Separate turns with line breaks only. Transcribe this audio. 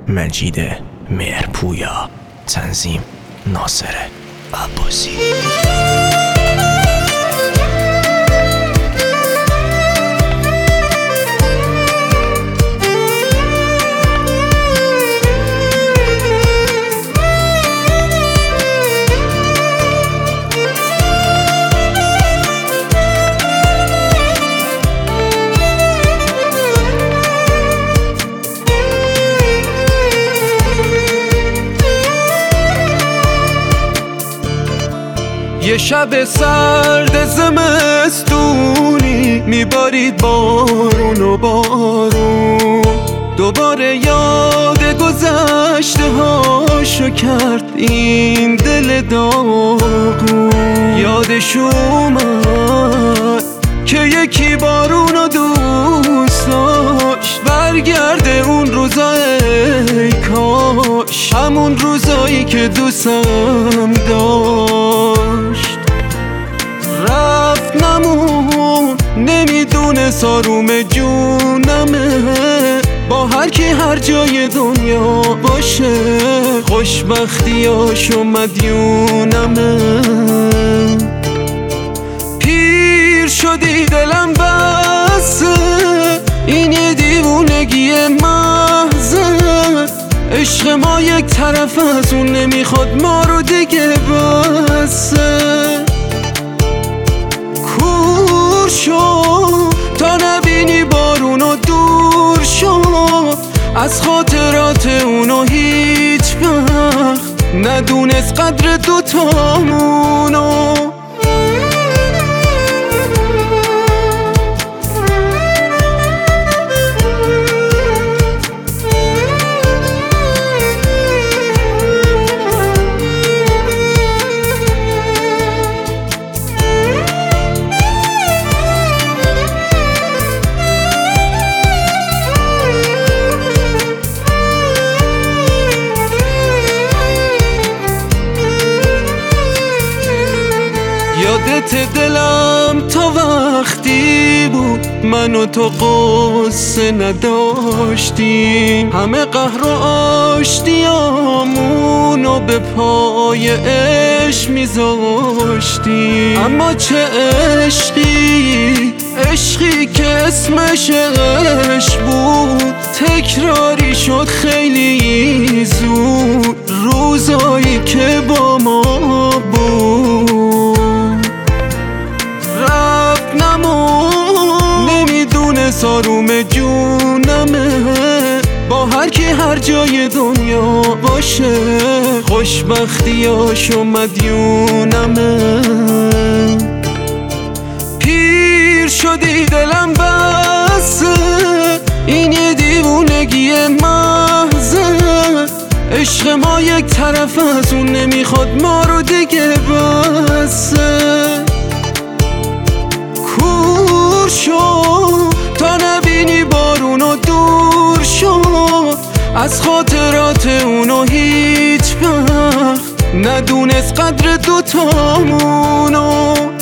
مجید مهرپویا، تنظیم ناصر عباسی.
یه شب سرد زمستونی میبارید بارون و بارون، دوباره یاد گذشته هاشو کرد این دل داغون. یادش اومد که یکی بارونو دوست داشت، برگرده اون روزا ای کاش، همون روزایی که دوستم داشت. رفت نمون نمیدونه ساروم جونمه، با هر کی هر جای دنیا باشه، خوشبختیاشو مدیونمه. پیر شدی دلم بسه، این یه دیوونگی محضه، عشق ما یک طرف از اون نمیخواد ما رو دیگه بسه. کور شو تا نبینی بارونو، دور شو از خاطرات اونو، هیچ وقت ندونست قدر دوتامونو. یادت دلم تا وقتی بود من و تو قصه نداشتیم، همه قهر و آشتیامونو به پای عشق میذاشتیم. اما چه عشقی، عشقی که اسمش عشق بود، تکراری شد خیلی زود، روزایی که با ما بود. ساروم جونمه، با هر کی هر جای دنیا باشه، خوشبختیاشو مدیونمه. پیر شدی دلم بسه، این یه دیوونگی محضه، عشق ما یک طرف از اون نمیخواد ما رو دیگه بسه. کور شو تا نبینی بارونو، دور شو از خاطرات اونو، هیچ وقت ندونست قدر دوتامونو.